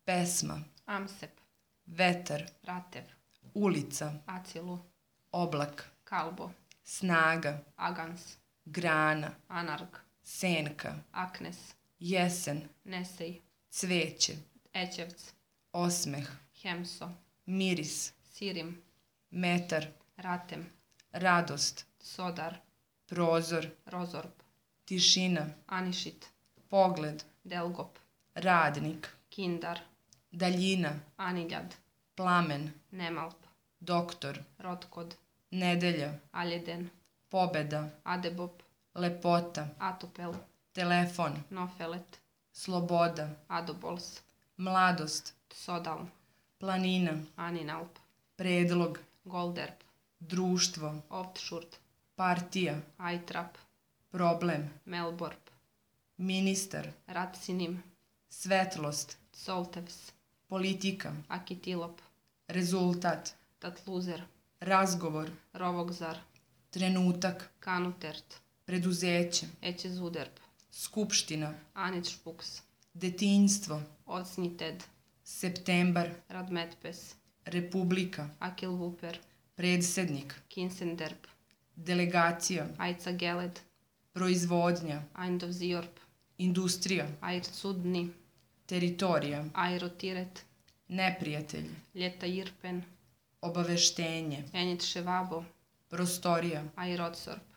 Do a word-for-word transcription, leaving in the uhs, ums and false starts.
pesma, Amsep, vetar, Ratev, ulica, Acilu, oblak, Kalbo, snaga, Agans, grana, Anarg, senka, Aknes, jesen, Nesej, cveće, Ećevc, osmeh, Hemso, miris, Sirim, metar, Ratem, radost, Sodar, prozor, Rozorb, tišina, Anišit, pogled, Delgop, radnik, Kindar, daljina, Aniljad, plamen, Nemalp, doktor, Rotkod, nedelja, Aljeden, pobeda, Adebop, lepota, Atupel, telefon, Nofelet, sloboda, Adobols, mladost, Sodal, planina, Aninalp, predlog, Golderb, društvo, Oftšurt, partija, Aitrap, problem, Melborp, ministar, Ratsinim, svetlost, Soltevs, politika, Akitilop, rezultat, Tatluzer, razgovor, Rovogzar, trenutak, Kanutert, preduzeće, Ećezuderb, skupština, Anitšpuks, detinjstvo, Ocnited, septembar, Radmetpes, republika, Akilvuper, predsednik, Kinsenderb, delegacija, Ajca Geled, proizvodnja, Eindovziorp, industrija, Aircudni, teritorija, Aerotiret, neprijatelj, Ljeta Irpen, obaveštenje, Enit Ševabo, prostorija, Airotsorp,